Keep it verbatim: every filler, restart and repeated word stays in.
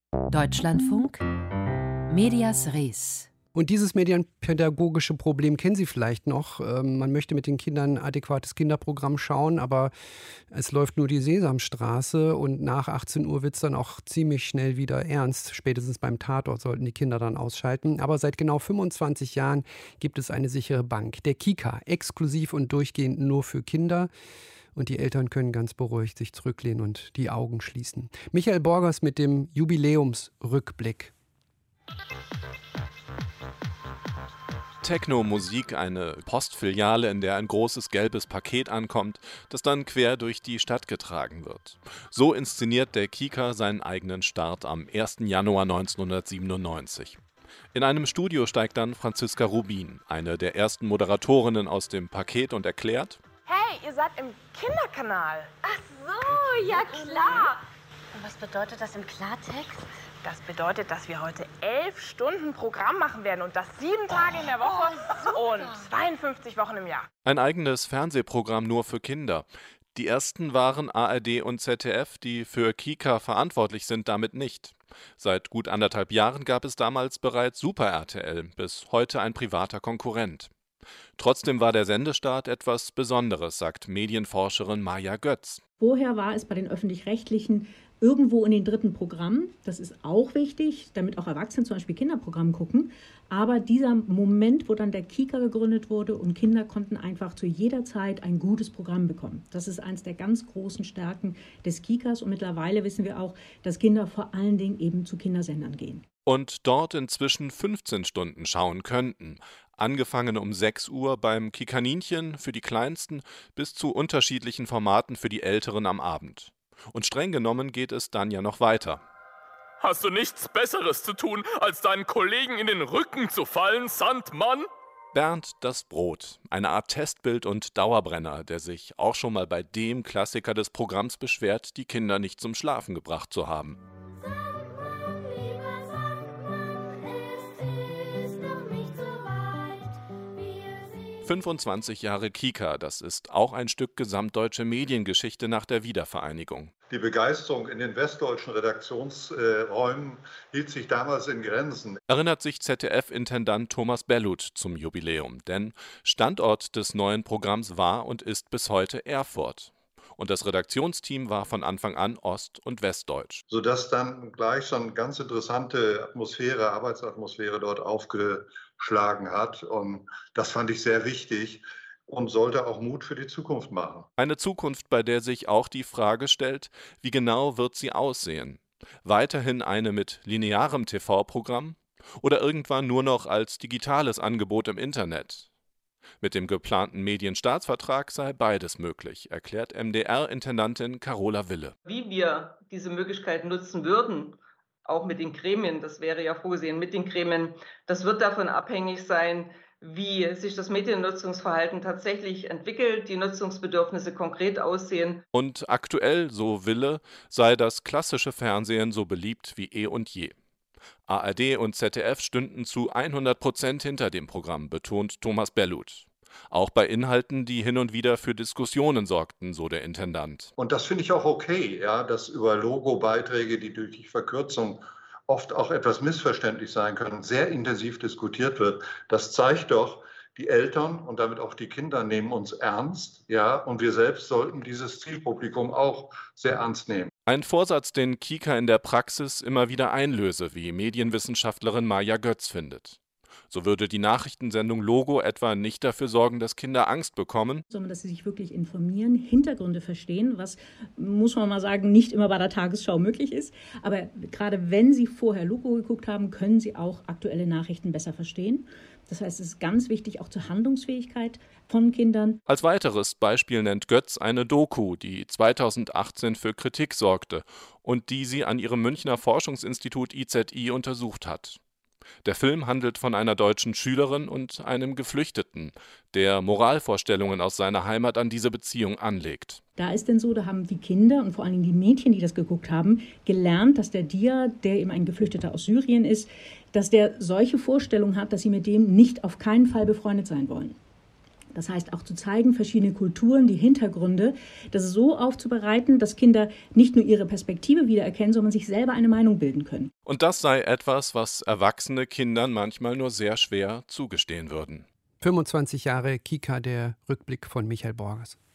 Deutschlandfunk, Medias Res. Und dieses medienpädagogische Problem kennen Sie vielleicht noch. Ähm, man möchte mit den Kindern ein adäquates Kinderprogramm schauen, aber es läuft nur die Sesamstraße und nach achtzehn Uhr wird es dann auch ziemlich schnell wieder ernst. Spätestens beim Tatort sollten die Kinder dann ausschalten. Aber seit genau fünfundzwanzig Jahren gibt es eine sichere Bank, der Kika, exklusiv und durchgehend nur für Kinder. Und die Eltern können ganz beruhigt sich zurücklehnen und die Augen schließen. Michael Borgers mit dem Jubiläumsrückblick. Techno-Musik, eine Postfiliale, in der ein großes gelbes Paket ankommt, das dann quer durch die Stadt getragen wird. So inszeniert der Kika seinen eigenen Start am ersten Januar neunzehnhundertsiebenundneunzig. In einem Studio steigt dann Franziska Rubin, eine der ersten Moderatorinnen, aus dem Paket und erklärt: Hey, ihr seid im Kinderkanal. Ach so, ja klar. Und was bedeutet das im Klartext? Das bedeutet, dass wir heute elf Stunden Programm machen werden und das sieben Tage in der Woche oh, und zweiundfünfzig Wochen im Jahr. Ein eigenes Fernsehprogramm nur für Kinder. Die ersten waren A R D und Z D F, die für Kika verantwortlich sind, damit nicht. Seit gut anderthalb Jahren gab es damals bereits Super R T L, bis heute ein privater Konkurrent. Trotzdem war der Sendestart etwas Besonderes, sagt Medienforscherin Maja Götz. Vorher war es bei den Öffentlich-Rechtlichen irgendwo in den dritten Programmen. Das ist auch wichtig, damit auch Erwachsene zum Beispiel Kinderprogramm gucken. Aber dieser Moment, wo dann der Kika gegründet wurde und Kinder konnten einfach zu jeder Zeit ein gutes Programm bekommen. Das ist eines der ganz großen Stärken des Kikas. Und mittlerweile wissen wir auch, dass Kinder vor allen Dingen eben zu Kindersendern gehen. Und dort inzwischen fünfzehn Stunden schauen könnten. Angefangen um sechs Uhr beim Kikaninchen für die Kleinsten bis zu unterschiedlichen Formaten für die Älteren am Abend. Und streng genommen geht es dann ja noch weiter. Hast du nichts Besseres zu tun, als deinen Kollegen in den Rücken zu fallen, Sandmann? Bernd das Brot, eine Art Testbild und Dauerbrenner, der sich auch schon mal bei dem Klassiker des Programms beschwert, die Kinder nicht zum Schlafen gebracht zu haben. fünfundzwanzig Jahre Kika, das ist auch ein Stück gesamtdeutsche Mediengeschichte nach der Wiedervereinigung. Die Begeisterung in den westdeutschen Redaktionsräumen hielt sich damals in Grenzen. Erinnert sich Z D F-Intendant Thomas Bellut zum Jubiläum, denn Standort des neuen Programms war und ist bis heute Erfurt. Und das Redaktionsteam war von Anfang an ost- und westdeutsch. Sodass dann gleich schon eine ganz interessante Atmosphäre, Arbeitsatmosphäre dort aufgeschlagen hat. Und das fand ich sehr wichtig und sollte auch Mut für die Zukunft machen. Eine Zukunft, bei der sich auch die Frage stellt, wie genau wird sie aussehen? Weiterhin eine mit linearem T V-Programm oder irgendwann nur noch als digitales Angebot im Internet? Mit dem geplanten Medienstaatsvertrag sei beides möglich, erklärt M D R-Intendantin Carola Wille. Wie wir diese Möglichkeit nutzen würden, auch mit den Gremien, das wäre ja vorgesehen mit den Gremien, das wird davon abhängig sein, wie sich das Mediennutzungsverhalten tatsächlich entwickelt, die Nutzungsbedürfnisse konkret aussehen. Und aktuell, so Wille, sei das klassische Fernsehen so beliebt wie eh und je. A R D und Z D F stünden zu hundert Prozent hinter dem Programm, betont Thomas Bellut. Auch bei Inhalten, die hin und wieder für Diskussionen sorgten, so der Intendant. Und das finde ich auch okay, ja, dass über Logobeiträge, die durch die Verkürzung oft auch etwas missverständlich sein können, sehr intensiv diskutiert wird. Das zeigt doch, die Eltern und damit auch die Kinder nehmen uns ernst, ja, und wir selbst sollten dieses Zielpublikum auch sehr ernst nehmen. Ein Vorsatz, den Kika in der Praxis immer wieder einlöse, wie Medienwissenschaftlerin Maja Götz findet. So würde die Nachrichtensendung Logo etwa nicht dafür sorgen, dass Kinder Angst bekommen, sondern dass sie sich wirklich informieren, Hintergründe verstehen, was, muss man mal sagen, nicht immer bei der Tagesschau möglich ist. Aber gerade wenn sie vorher Logo geguckt haben, können sie auch aktuelle Nachrichten besser verstehen. Das heißt, es ist ganz wichtig auch zur Handlungsfähigkeit von Kindern. Als weiteres Beispiel nennt Götz eine Doku, die zweitausendachtzehn für Kritik sorgte und die sie an ihrem Münchner Forschungsinstitut I Z I untersucht hat. Der Film handelt von einer deutschen Schülerin und einem Geflüchteten, der Moralvorstellungen aus seiner Heimat an diese Beziehung anlegt. Da ist denn so, da haben die Kinder und vor allen Dingen die Mädchen, die das geguckt haben, gelernt, dass der Dia, der eben ein Geflüchteter aus Syrien ist, dass der solche Vorstellungen hat, dass sie mit dem nicht auf keinen Fall befreundet sein wollen. Das heißt auch zu zeigen, verschiedene Kulturen, die Hintergründe, das so aufzubereiten, dass Kinder nicht nur ihre Perspektive wiedererkennen, sondern sich selber eine Meinung bilden können. Und das sei etwas, was erwachsene Kindern manchmal nur sehr schwer zugestehen würden. fünfundzwanzig Jahre Kika, der Rückblick von Michael Borgers.